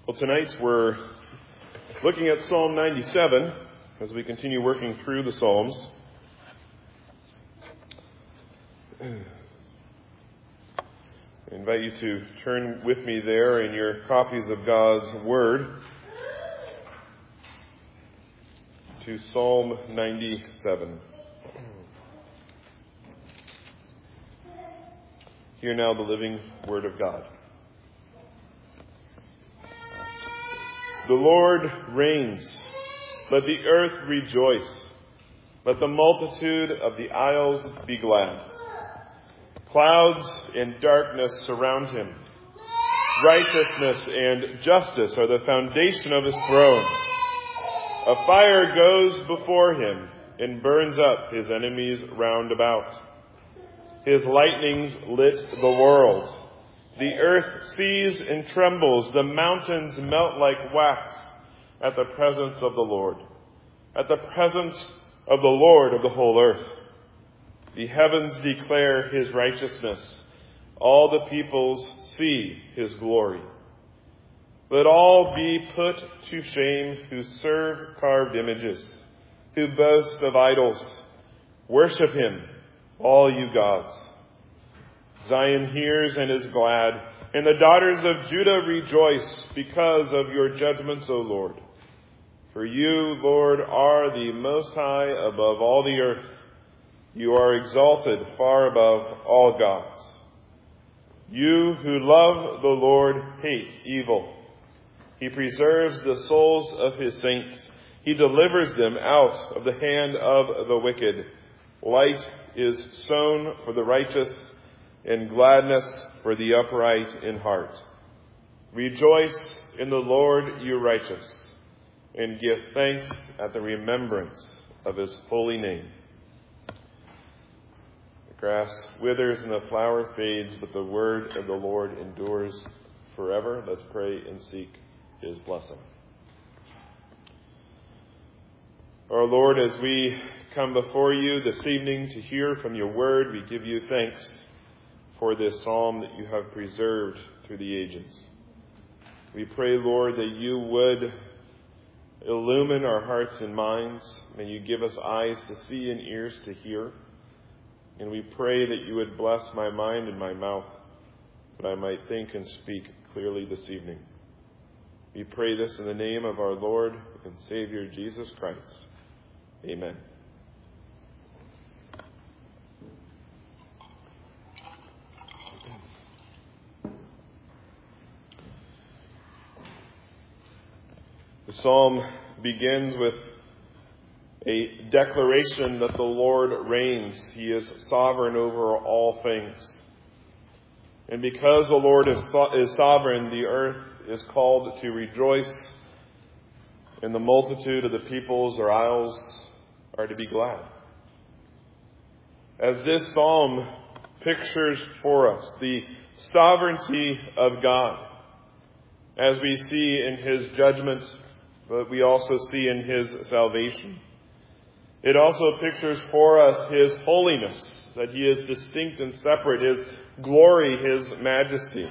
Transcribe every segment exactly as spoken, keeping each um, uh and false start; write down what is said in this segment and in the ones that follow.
Well, tonight we're looking at Psalm ninety-seven as we continue working through the Psalms. I invite you to turn with me there in your copies of God's Word to Psalm ninety-seven. Hear now the living Word of God. The Lord reigns. Let the earth rejoice. Let the multitude of the isles be glad. Clouds and darkness surround him. Righteousness and justice are the foundation of his throne. A fire goes before him and burns up his enemies round about. His lightnings lit the world. The earth sees and trembles. The mountains melt like wax at the presence of the Lord, at the presence of the Lord of the whole earth. The heavens declare his righteousness. All the peoples see his glory. Let all be put to shame who serve carved images, who boast of idols. Worship him, all you gods. Zion hears and is glad, and the daughters of Judah rejoice because of your judgments, O Lord. For you, Lord, are the Most High above all the earth. You are exalted far above all gods. You who love the Lord hate evil. He preserves the souls of his saints. He delivers them out of the hand of the wicked. Light is sown for the righteous, and gladness for the upright in heart. Rejoice in the Lord, you righteous, and give thanks at the remembrance of his holy name. The grass withers and the flower fades, but the word of the Lord endures forever. Let's pray and seek his blessing. Our Lord, as we come before you this evening to hear from your word, we give you thanks for this psalm that you have preserved through the ages. We pray, Lord, that you would illumine our hearts and minds. May you give us eyes to see and ears to hear. And we pray that you would bless my mind and my mouth, that I might think and speak clearly this evening. We pray this in the name of our Lord and Savior, Jesus Christ. Amen. The psalm begins with a declaration that the Lord reigns. He is sovereign over all things. And because the Lord is, so- is sovereign, the earth is called to rejoice, and the multitude of the peoples or isles are to be glad. As this psalm pictures for us the sovereignty of God, as we see in his judgments, but we also see in his salvation. It also pictures for us his holiness, that he is distinct and separate, his glory, his majesty.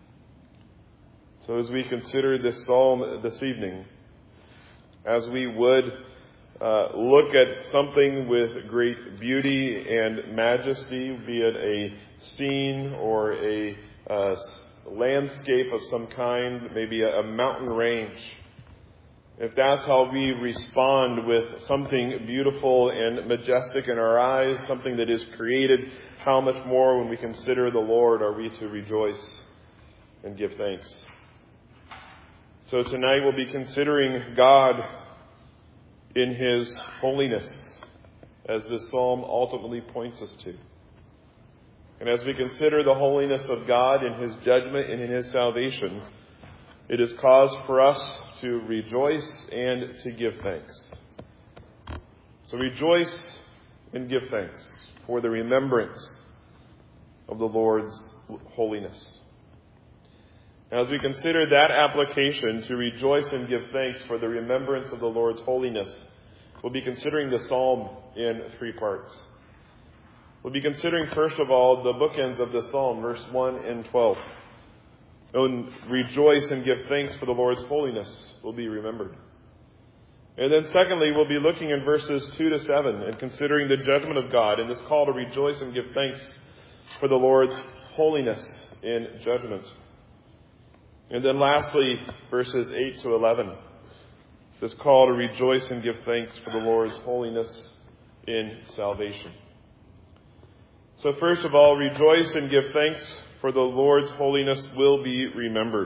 So as we consider this psalm this evening, as we would uh, look at something with great beauty and majesty, be it a scene or a uh, landscape of some kind, maybe a, a mountain range, if that's how we respond with something beautiful and majestic in our eyes, something that is created, how much more when we consider the Lord are we to rejoice and give thanks. So tonight we'll be considering God in his holiness, as this psalm ultimately points us to. And as we consider the holiness of God in his judgment and in his salvation, it is cause for us to rejoice and to give thanks. So rejoice and give thanks for the remembrance of the Lord's holiness. As we consider that application to rejoice and give thanks for the remembrance of the Lord's holiness, we'll be considering the psalm in three parts. We'll be considering, first of all, the bookends of the psalm, verse one and twelve. And rejoice and give thanks for the Lord's holiness will be remembered. And then secondly, we'll be looking in verses two to seven and considering the judgment of God and this call to rejoice and give thanks for the Lord's holiness in judgment. And then lastly, verses eight to eleven, this call to rejoice and give thanks for the Lord's holiness in salvation. So first of all, rejoice and give thanks for the Lord's holiness will be remembered.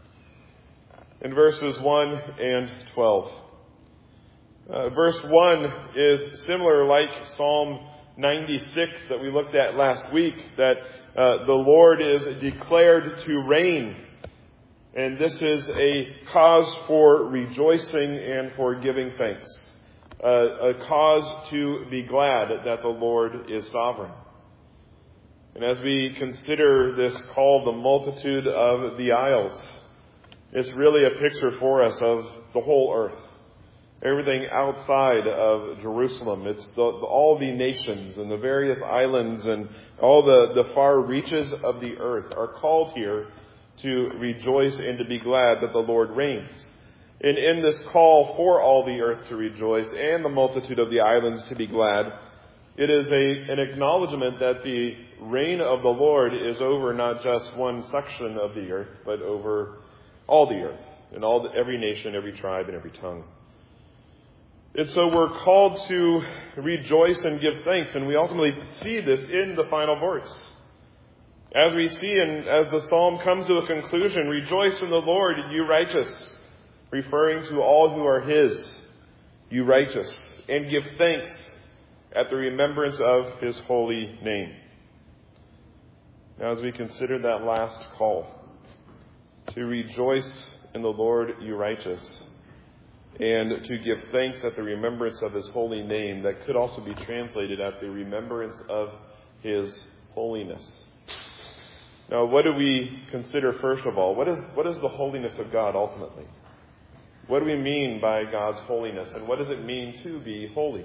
In verses one and twelve. Uh, verse one is similar like Psalm ninety-six that we looked at last week, that uh, the Lord is declared to reign. And this is a cause for rejoicing and for giving thanks. Uh, a cause to be glad that the Lord is sovereign. And as we consider this called the multitude of the isles, it's really a picture for us of the whole earth. Everything outside of Jerusalem. It's the, all the nations and the various islands and all the, the far reaches of the earth are called here to rejoice and to be glad that the Lord reigns. And in this call for all the earth to rejoice and the multitude of the islands to be glad, it is a, an acknowledgement that the reign of the Lord is over not just one section of the earth, but over all the earth, and all the, every nation, every tribe, and every tongue. And so we're called to rejoice and give thanks, and we ultimately see this in the final verse. As we see, and as the psalm comes to a conclusion, rejoice in the Lord, you righteous, referring to all who are his, you righteous, and give thanks at the remembrance of his holy name. Now, as we consider that last call, to rejoice in the Lord, you righteous, and to give thanks at the remembrance of his holy name, that could also be translated at the remembrance of his holiness. Now, what do we consider first of all? What is, what is the holiness of God ultimately? What do we mean by God's holiness, and what does it mean to be holy?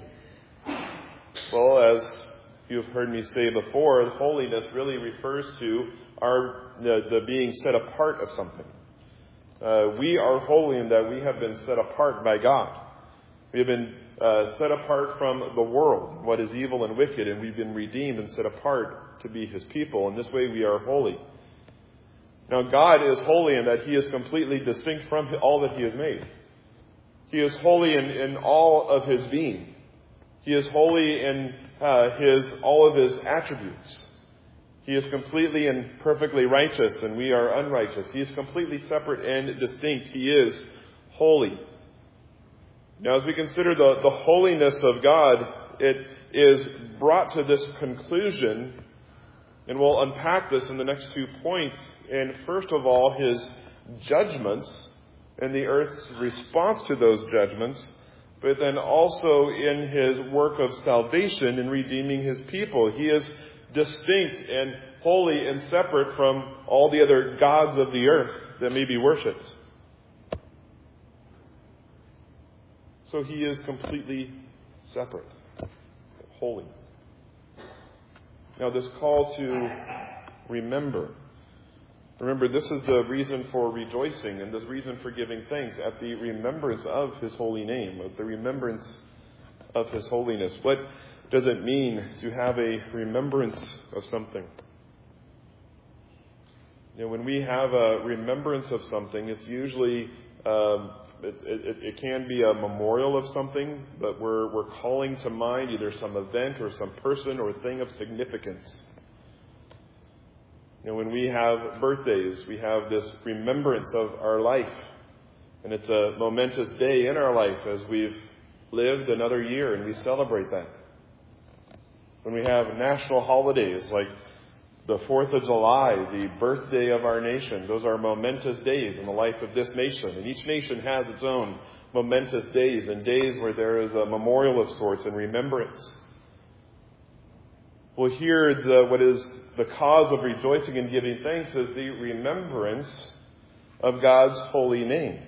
Well, as you've heard me say before, holiness really refers to our the, the being set apart of something. Uh, we are holy in that we have been set apart by God. We have been uh, set apart from the world, what is evil and wicked, and we've been redeemed and set apart to be his people. In this way, we are holy. Now, God is holy in that he is completely distinct from all that he has made. He is holy in, in all of his being. He is holy in uh, his all of his attributes. He is completely and perfectly righteous, and we are unrighteous. He is completely separate and distinct. He is holy. Now, as we consider the, the holiness of God, it is brought to this conclusion, and we'll unpack this in the next two points. And first of all, his judgments and the earth's response to those judgments, but then also in his work of salvation in redeeming his people. He is distinct and holy and separate from all the other gods of the earth that may be worshipped. So he is completely separate, holy. Now, this call to remember. Remember, this is the reason for rejoicing and the reason for giving thanks, at the remembrance of his holy name, at the remembrance of his holiness. What does it mean to have a remembrance of something? You know, when we have a remembrance of something, it's usually um, it, it, it can be a memorial of something, but we're we're calling to mind either some event or some person or thing of significance. You know, when we have birthdays, we have this remembrance of our life, and it's a momentous day in our life as we've lived another year, and we celebrate that. When we have national holidays like the fourth of July, the birthday of our nation, those are momentous days in the life of this nation. And each nation has its own momentous days, and days where there is a memorial of sorts and remembrance. Well, here, the, what is the cause of rejoicing and giving thanks is the remembrance of God's holy name.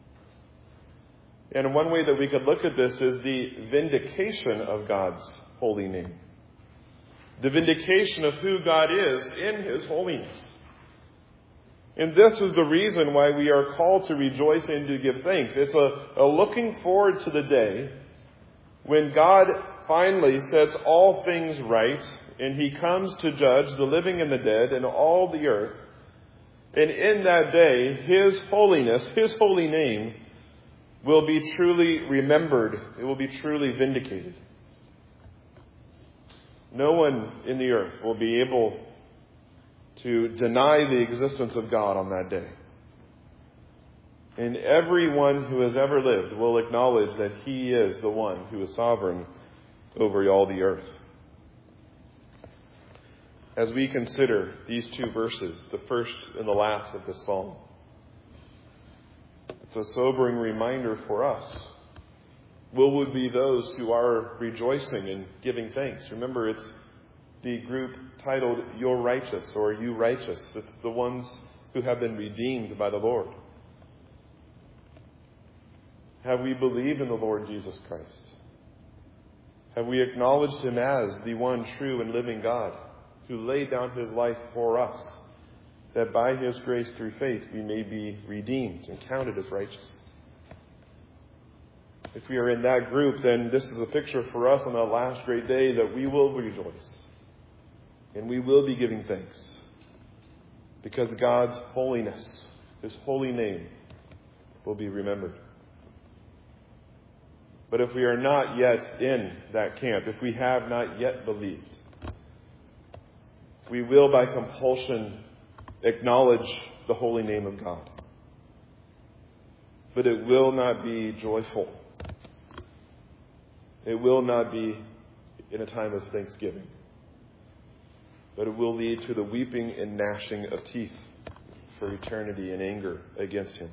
And one way that we could look at this is the vindication of God's holy name. The vindication of who God is in his holiness. And this is the reason why we are called to rejoice and to give thanks. It's a, a looking forward to the day when God finally sets all things right and He comes to judge the living and the dead and all the earth. And in that day, His holiness, His holy name, will be truly remembered. It will be truly vindicated. No one in the earth will be able to deny the existence of God on that day. And everyone who has ever lived will acknowledge that He is the one who is sovereign over all the earth. As we consider these two verses, the first and the last of this psalm, it's a sobering reminder for us. Will we be those who are rejoicing and giving thanks? Remember, it's the group titled You're Righteous or You Righteous. It's the ones who have been redeemed by the Lord. Have we believed in the Lord Jesus Christ? Have we acknowledged Him as the one true and living God who laid down His life for us, that by His grace through faith we may be redeemed and counted as righteous? If we are in that group, then this is a picture for us on that last great day that we will rejoice and we will be giving thanks because God's holiness, His holy name, will be remembered. But if we are not yet in that camp, if we have not yet believed, we will by compulsion acknowledge the holy name of God. But it will not be joyful. It will not be in a time of thanksgiving. But it will lead to the weeping and gnashing of teeth for eternity in anger against Him.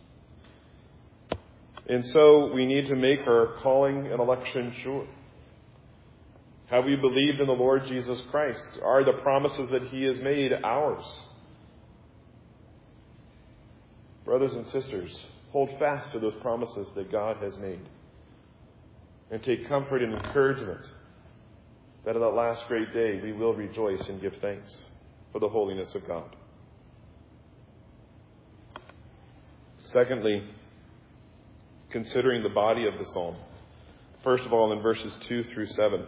And so we need to make our calling and election sure. Have we believed in the Lord Jesus Christ? Are the promises that He has made ours? Brothers and sisters, hold fast to those promises that God has made. And take comfort and encouragement that on that last great day we will rejoice and give thanks for the holiness of God. Secondly, considering the body of the psalm. First of all, in verses two through seven.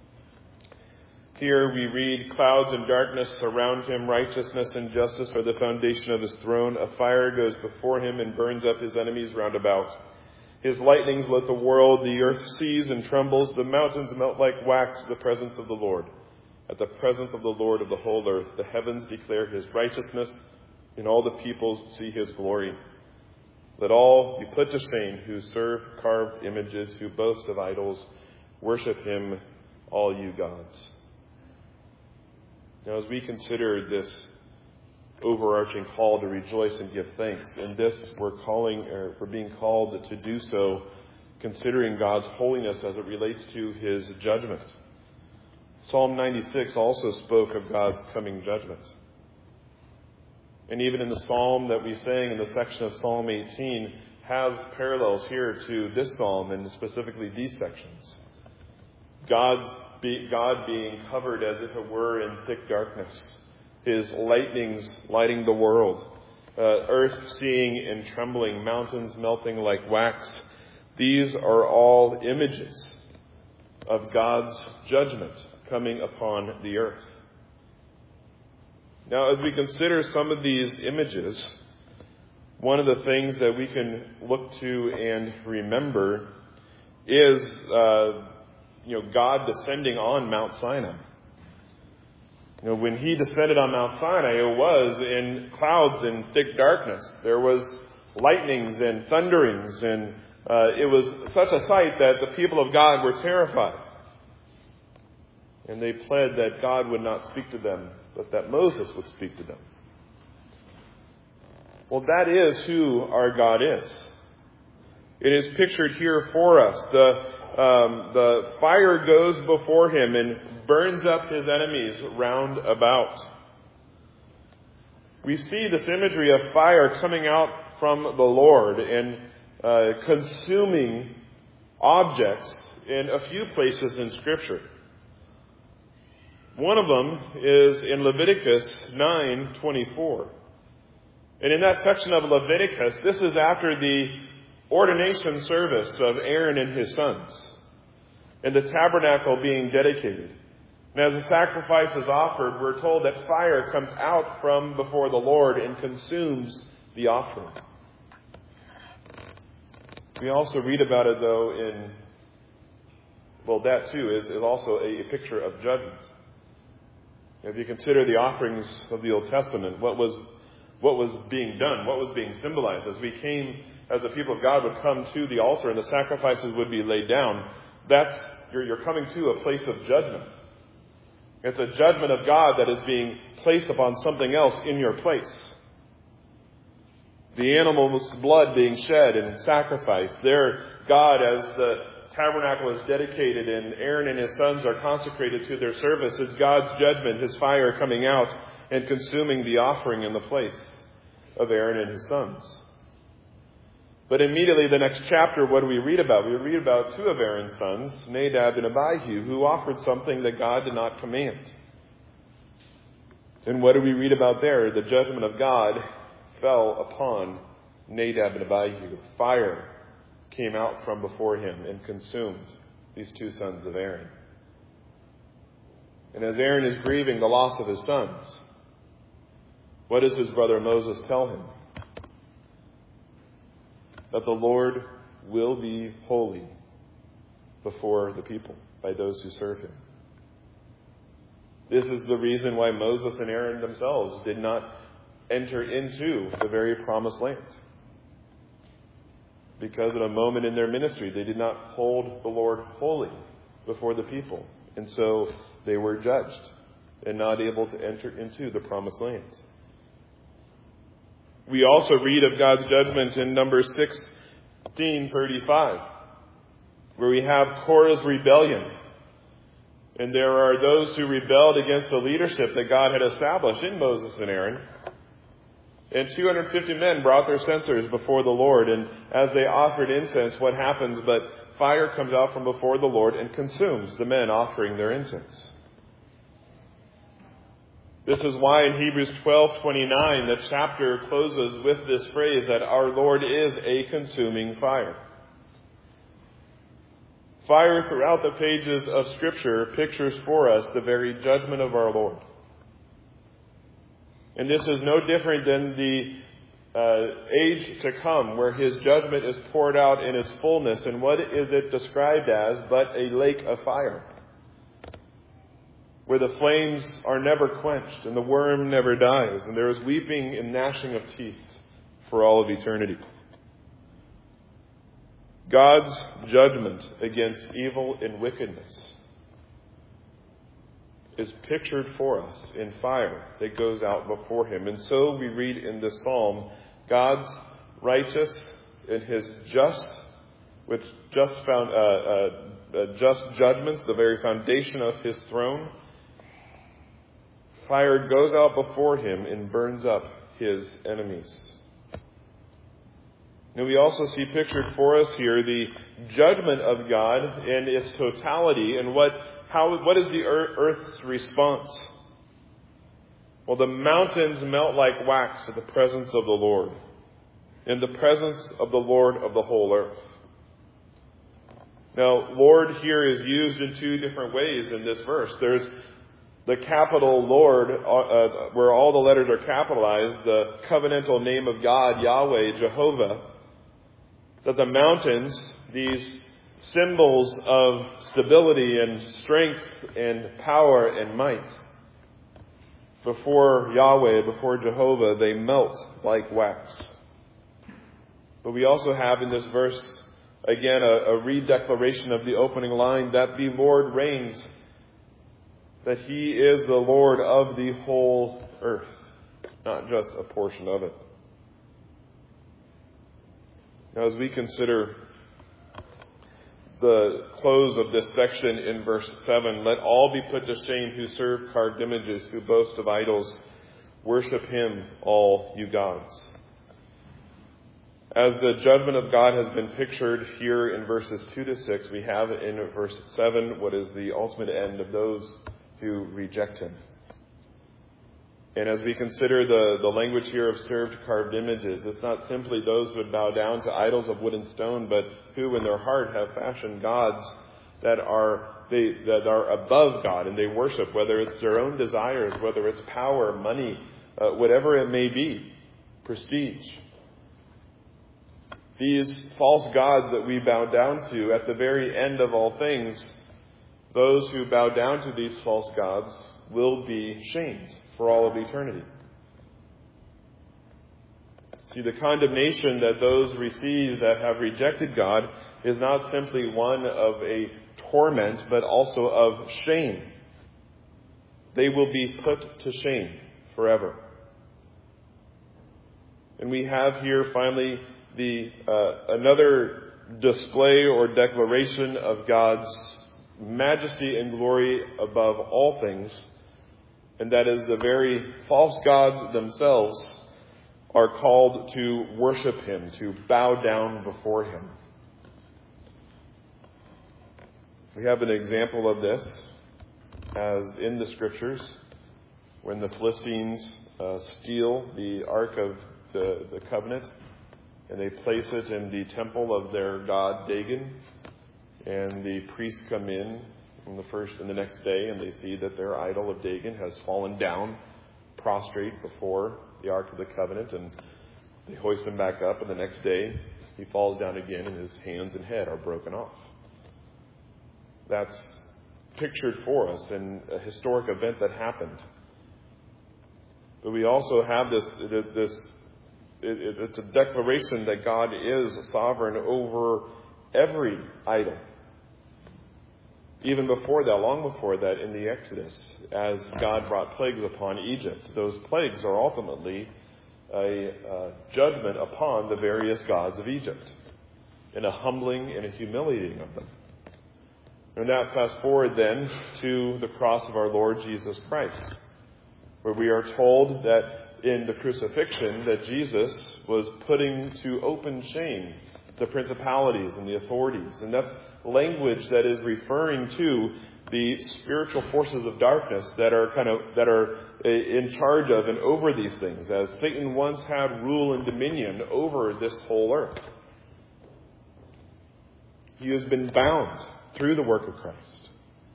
Here we read, clouds and darkness surround Him, righteousness and justice are the foundation of His throne. A fire goes before Him and burns up His enemies round about. His lightnings let the world, the earth sees and trembles. The mountains melt like wax at the presence of the Lord. At the presence of the Lord of the whole earth, the heavens declare His righteousness, and all the peoples see His glory. Let all be put to shame who serve carved images, who boast of idols. Worship Him, all you gods. Now, as we consider this overarching call to rejoice and give thanks, in this we're calling, or we're being called to do so, considering God's holiness as it relates to His judgment. Psalm ninety-six also spoke of God's coming judgment. And even in the psalm that we sang in the section of Psalm eighteen has parallels here to this psalm and specifically these sections. God's be, God being covered as if it were in thick darkness. His lightnings lighting the world. Uh, earth seeing and trembling. Mountains melting like wax. These are all images of God's judgment coming upon the earth. Now, as we consider some of these images, one of the things that we can look to and remember is, uh, you know, God descending on Mount Sinai. You know, when He descended on Mount Sinai, it was in clouds and thick darkness. There was lightnings and thunderings, and uh, it was such a sight that the people of God were terrified. And they pled that God would not speak to them, but that Moses would speak to them. Well, that is who our God is. It is pictured here for us. The, um, the fire goes before Him and burns up His enemies round about. We see this imagery of fire coming out from the Lord and uh, consuming objects in a few places in Scripture. One of them is in Leviticus nine twenty-four. And in that section of Leviticus, this is after the ordination service of Aaron and his sons, and the tabernacle being dedicated. And as the sacrifice is offered, we're told that fire comes out from before the Lord and consumes the offering. We also read about it, though, in, well, that too is, is also a, a picture of judgment. If you consider the offerings of the Old Testament, what was what was being done, what was being symbolized, as we came, as the people of God would come to the altar and the sacrifices would be laid down, that's, you're, you're coming to a place of judgment. It's a judgment of God that is being placed upon something else in your place. The animal's blood being shed and sacrificed. There, God, as the tabernacle is dedicated and Aaron and his sons are consecrated to their service, is God's judgment, his fire coming out and consuming the offering in the place of Aaron and his sons. But immediately the next chapter, what do we read about? We read about two of Aaron's sons, Nadab and Abihu, who offered something that God did not command. And what do we read about there? The judgment of God fell upon Nadab and Abihu. Fire came out from before him and consumed these two sons of Aaron. And as Aaron is grieving the loss of his sons, what does his brother Moses tell him? That the Lord will be holy before the people, by those who serve him. This is the reason why Moses and Aaron themselves did not enter into the very promised land. Because at a moment in their ministry, they did not hold the Lord holy before the people. And so they were judged and not able to enter into the promised land. We also read of God's judgment in Numbers sixteen thirty-five, where we have Korah's rebellion. And there are those who rebelled against the leadership that God had established in Moses and Aaron. And two hundred fifty men brought their censers before the Lord. And as they offered incense, what happens? But fire comes out from before the Lord and consumes the men offering their incense. This is why in Hebrews twelve twenty-nine, the chapter closes with this phrase that our Lord is a consuming fire. Fire throughout the pages of Scripture pictures for us the very judgment of our Lord. And this is no different than the uh, age to come, where his judgment is poured out in its fullness. And what is it described as but a lake of fire, where the flames are never quenched and the worm never dies, and there is weeping and gnashing of teeth for all of eternity. God's judgment against evil and wickedness is pictured for us in fire that goes out before him. And so we read in this psalm, God's righteous and his just, with just found uh, uh, uh, just judgments, the very foundation of his throne. Fire goes out before him and burns up his enemies. And we also see pictured for us here the judgment of God in its totality, and what how what is the earth's response? Well, the mountains melt like wax at the presence of the Lord, in the presence of the Lord of the whole earth. Now, Lord here is used in two different ways in this verse. There's the capital Lord, uh, where all the letters are capitalized, the covenantal name of God, Yahweh, Jehovah, that the mountains, these symbols of stability and strength and power and might, before Yahweh, before Jehovah, they melt like wax. But we also have in this verse, again, a, a redeclaration of the opening line, that the Lord reigns, that he is the Lord of the whole earth, not just a portion of it. Now, as we consider the close of this section in verse seven, let all be put to shame who serve carved images, who boast of idols. Worship him, all you gods. As the judgment of God has been pictured here in verses two to six, we have in verse seven what is the ultimate end of those who reject him. And as we consider the, the language here of served carved images, it's not simply those who would bow down to idols of wood and stone, but who in their heart have fashioned gods that are they that are above God, and they worship, whether it's their own desires, whether it's power, money, uh, whatever it may be, prestige. These false gods that we bow down to, at the very end of all things, those who bow down to these false gods will be shamed for all of eternity. See, the condemnation that those receive that have rejected God is not simply one of a torment, but also of shame. They will be put to shame forever. And we have here finally the uh, another display or declaration of God's majesty and glory above all things, and that is the very false gods themselves are called to worship Him, to bow down before Him. We have an example of this as in the Scriptures when the Philistines uh, steal the Ark of the, the Covenant, and they place it in the temple of their god Dagon, and the priests come in on the first and the next day, and they see that their idol of Dagon has fallen down, prostrate before the Ark of the Covenant, and they hoist him back up, and the next day he falls down again, and his hands and head are broken off. That's pictured for us in a historic event that happened. But we also have this, this it, it, it's a declaration that God is sovereign over every idol. Even before that, long before that, in the Exodus, as God brought plagues upon Egypt, those plagues are ultimately a uh, judgment upon the various gods of Egypt, and a humbling and a humiliating of them. And now fast forward then to the cross of our Lord Jesus Christ, where we are told that in the crucifixion that Jesus was putting to open shame the principalities and the authorities. And that's language that is referring to the spiritual forces of darkness that are kind of that are in charge of and over these things, as Satan once had rule and dominion over this whole earth. He has been bound through the work of Christ.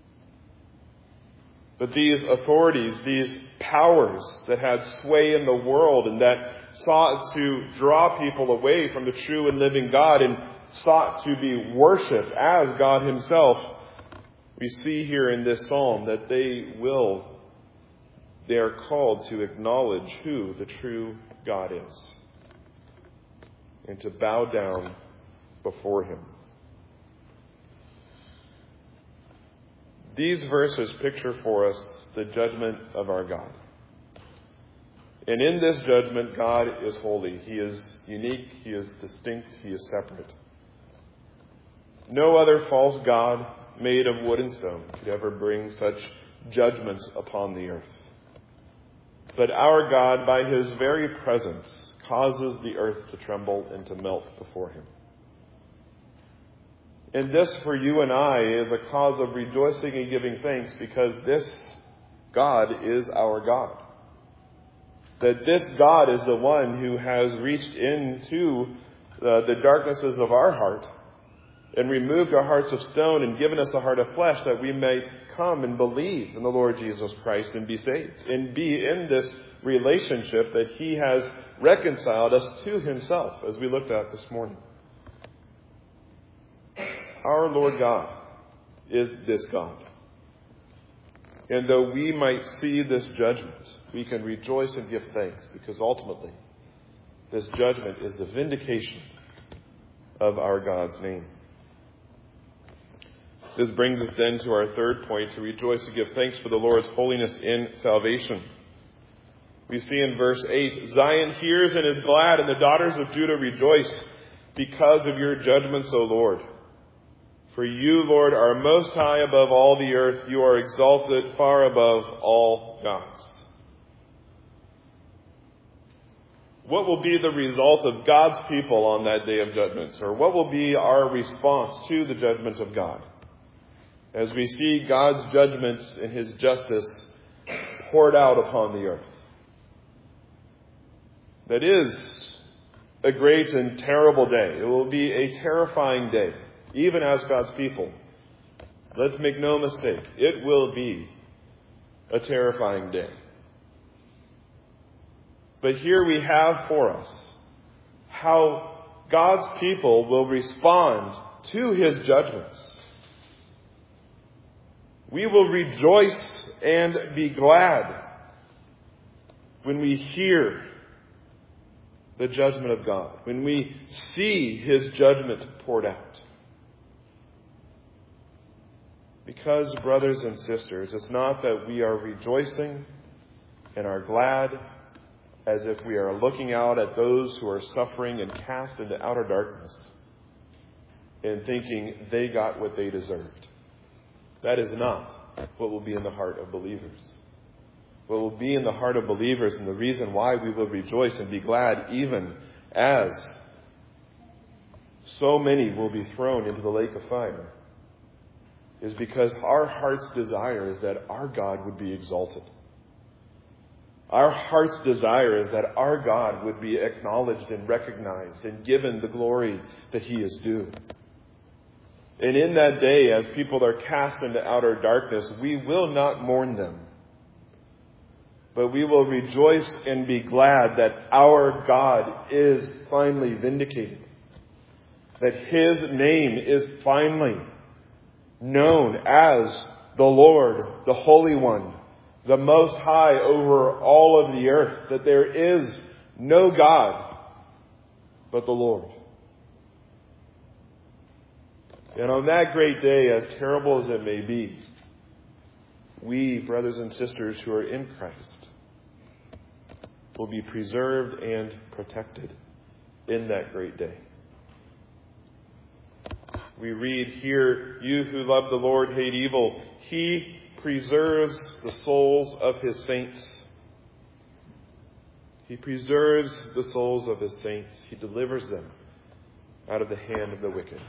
But these authorities, these powers that had sway in the world and that sought to draw people away from the true and living God and sought to be worshipped as God Himself, we see here in this psalm that they will, they are called to acknowledge who the true God is and to bow down before Him. These verses picture for us the judgment of our God. And in this judgment, God is holy. He is unique. He is distinct. He is separate. No other false god made of wood and stone could ever bring such judgments upon the earth. But our God, by His very presence, causes the earth to tremble and to melt before Him. And this, for you and I, is a cause of rejoicing and giving thanks, because this God is our God. That this God is the one who has reached into the, the darknesses of our heart and removed our hearts of stone and given us a heart of flesh, that we may come and believe in the Lord Jesus Christ and be saved, and be in this relationship that He has reconciled us to Himself, as we looked at this morning. Our Lord God is this God. And though we might see this judgment, we can rejoice and give thanks, because ultimately this judgment is the vindication of our God's name. This brings us then to our third point, to rejoice and give thanks for the Lord's holiness in salvation. We see in verse eight, Zion hears and is glad, and the daughters of Judah rejoice because of your judgments, O Lord. For you, Lord, are most high above all the earth. You are exalted far above all gods. What will be the result of God's people on that day of judgment? Or what will be our response to the judgment of God? As we see God's judgments and His justice poured out upon the earth. that is a great and terrible day. It will be a terrifying day, even as God's people. Let's make no mistake, it will be a terrifying day. But here we have for us how God's people will respond to His judgments. We will rejoice and be glad when we hear the judgment of God, when we see His judgment poured out. Because, brothers and sisters, it's not that we are rejoicing and are glad as if we are looking out at those who are suffering and cast into outer darkness and thinking they got what they deserved. That is not what will be in the heart of believers. What will be in the heart of believers, and the reason why we will rejoice and be glad even as so many will be thrown into the lake of fire, is because our heart's desire is that our God would be exalted. Our heart's desire is that our God would be acknowledged and recognized and given the glory that He is due. And in that day, as people are cast into outer darkness, we will not mourn them, but we will rejoice and be glad that our God is finally vindicated, that His name is finally known as the Lord, the Holy One, the Most High over all of the earth, that there is no God but the Lord. And on that great day, as terrible as it may be, we, brothers and sisters who are in Christ, will be preserved and protected in that great day. We read here, "You who love the Lord hate evil. He preserves the souls of His saints." He preserves the souls of His saints. He delivers them out of the hand of the wicked.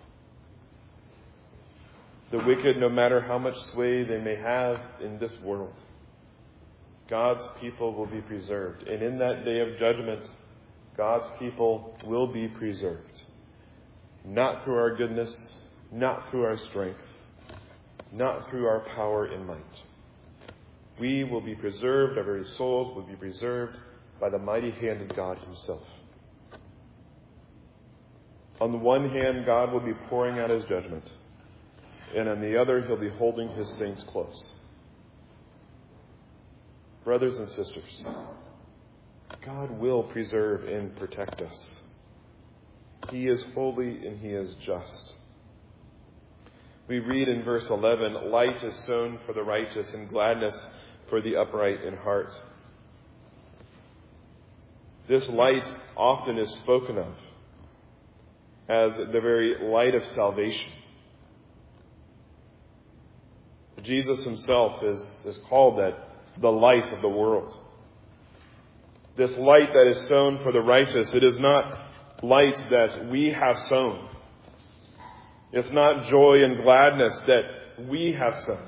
The wicked, no matter how much sway they may have in this world, God's people will be preserved. And in that day of judgment, God's people will be preserved. Not through our goodness, not through our strength, not through our power and might. We will be preserved, our very souls will be preserved by the mighty hand of God Himself. On the one hand, God will be pouring out His judgment, and on the other, He'll be holding His saints close. Brothers and sisters, God will preserve and protect us. He is holy and He is just. We read in verse eleven, "Light is sown for the righteous and gladness for the upright in heart." This light often is spoken of as the very light of salvation. Jesus Himself is, is called that the light of the world. This light that is sown for the righteous, it is not light that we have sown. It's not joy and gladness that we have sown.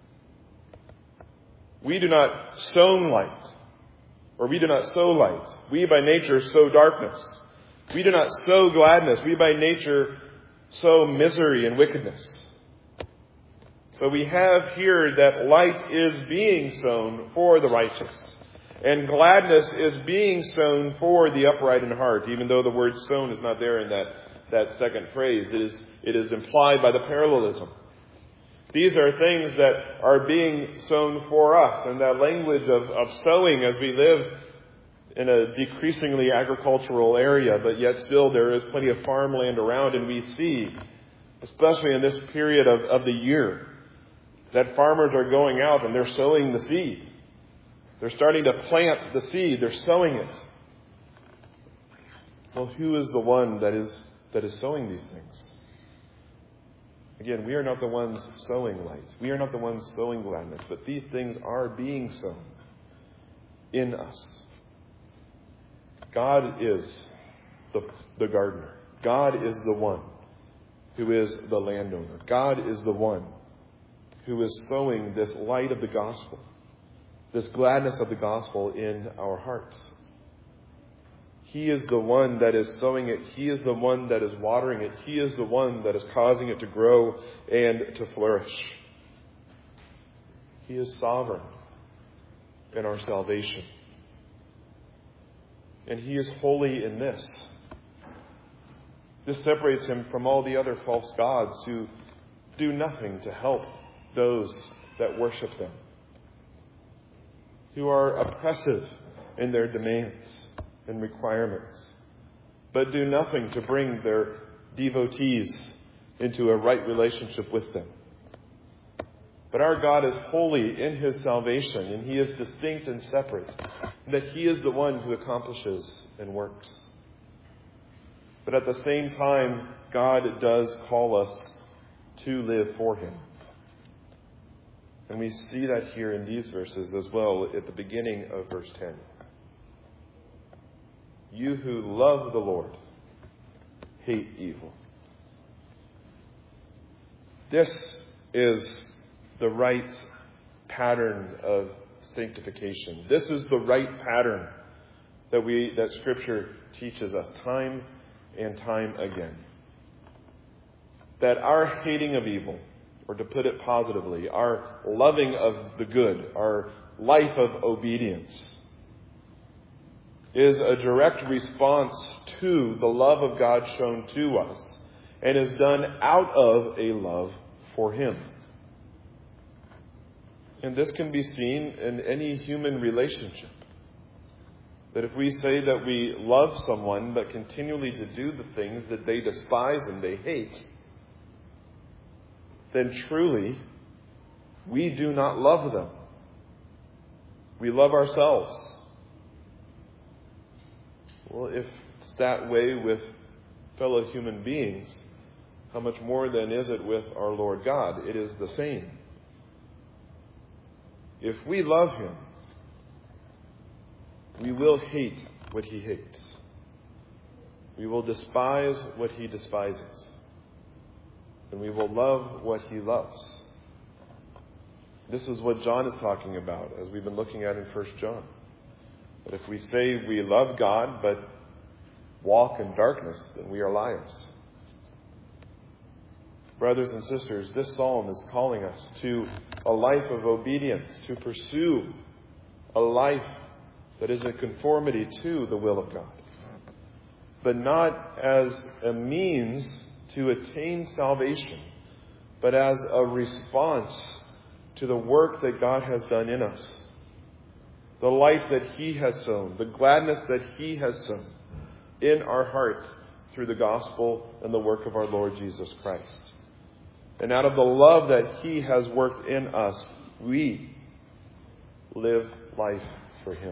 We do not sow light, or we do not sow light. We by nature sow darkness. We do not sow gladness. We by nature sow misery and wickedness. But we have here that light is being sown for the righteous, and gladness is being sown for the upright in heart, even though the word sown is not there in that, that second phrase. It is, it is implied by the parallelism. These are things that are being sown for us, and that language of, of sowing as we live in a decreasingly agricultural area, but yet still there is plenty of farmland around, and we see, especially in this period of, of the year, that farmers are going out and they're sowing the seed. They're starting to plant the seed. They're sowing it. Well, who is the one that is that is sowing these things? Again, we are not the ones sowing light. We are not the ones sowing gladness. But these things are being sown in us. God is the, the gardener. God is the one who is the landowner. God is the one who is sowing this light of the gospel, this gladness of the gospel in our hearts. He is the one that is sowing it. He is the one that is watering it. He is the one that is causing it to grow and to flourish. He is sovereign in our salvation. And He is holy in this. This separates Him from all the other false gods who do nothing to help those that worship them, who are oppressive in their demands and requirements, but do nothing to bring their devotees into a right relationship with them. But our God is holy in His salvation, and He is distinct and separate, and that He is the one who accomplishes and works. But at the same time, God does call us to live for Him. And we see that here in these verses as well at the beginning of verse ten. You who love the Lord, hate evil. This is the right pattern of sanctification. This is the right pattern that we that Scripture teaches us time and time again. That our hating of evil, or to put it positively, our loving of the good, our life of obedience, is a direct response to the love of God shown to us, and is done out of a love for Him. And this can be seen in any human relationship. That if we say that we love someone, but continually to do the things that they despise and they hate, then truly we do not love them. We love ourselves. Well, if it's that way with fellow human beings, how much more then is it with our Lord God? It is the same. If we love Him, we will hate what He hates. We will despise what He despises. And we will love what He loves. This is what John is talking about, as we've been looking at in First John. That if we say we love God, but walk in darkness, then we are liars. Brothers and sisters, this psalm is calling us to a life of obedience, to pursue a life that is in conformity to the will of God. But not as a means to attain salvation, but as a response to the work that God has done in us. The life that He has sown, the gladness that He has sown in our hearts through the gospel and the work of our Lord Jesus Christ. And out of the love that He has worked in us, we live life for Him.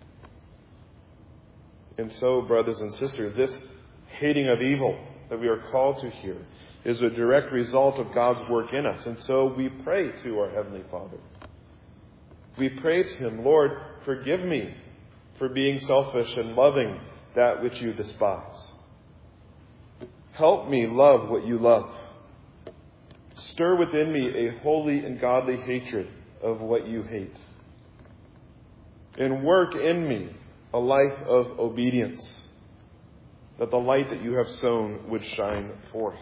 And so, brothers and sisters, this hating of evil that we are called to here is a direct result of God's work in us. And so we pray to our Heavenly Father. We pray to Him, Lord, forgive me for being selfish and loving that which You despise. Help me love what You love. Stir within me a holy and godly hatred of what You hate. And work in me a life of obedience, that the light that You have sown would shine forth.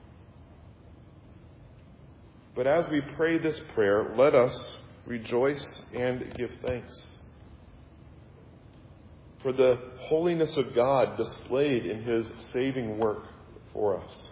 But as we pray this prayer, let us rejoice and give thanks for the holiness of God displayed in His saving work for us.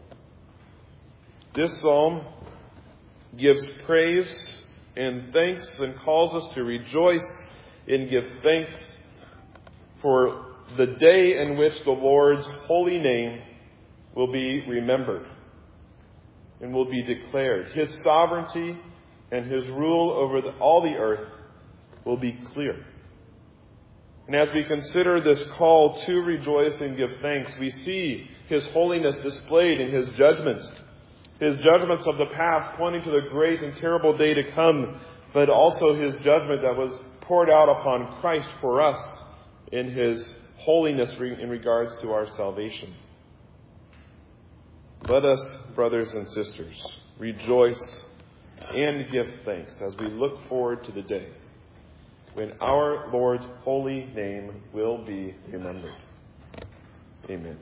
This psalm gives praise and thanks and calls us to rejoice and give thanks for the day in which the Lord's holy name will be remembered and will be declared. His sovereignty and His rule over the, all the earth will be clear. And as we consider this call to rejoice and give thanks, we see His holiness displayed in His judgments. His judgments of the past pointing to the great and terrible day to come, but also His judgment that was poured out upon Christ for us in His holiness in regards to our salvation. Let us, brothers and sisters, rejoice and give thanks as we look forward to the day when our Lord's holy name will be remembered. Amen.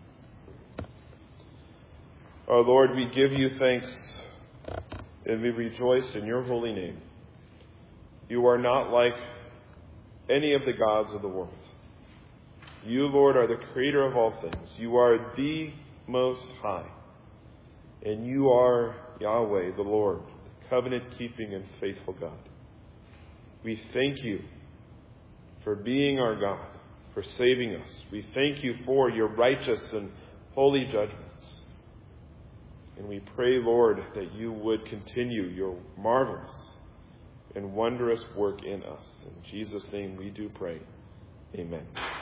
Our Lord, we give you thanks and we rejoice in your holy name. You are not like any of the gods of the world. You, Lord, are the creator of all things. You are the Most High. And you are Yahweh, the Lord, the covenant-keeping and faithful God. We thank you for being our God, for saving us. We thank you for your righteous and holy judgments. And we pray, Lord, that you would continue your marvelous and wondrous work in us. In Jesus' name we do pray. Amen.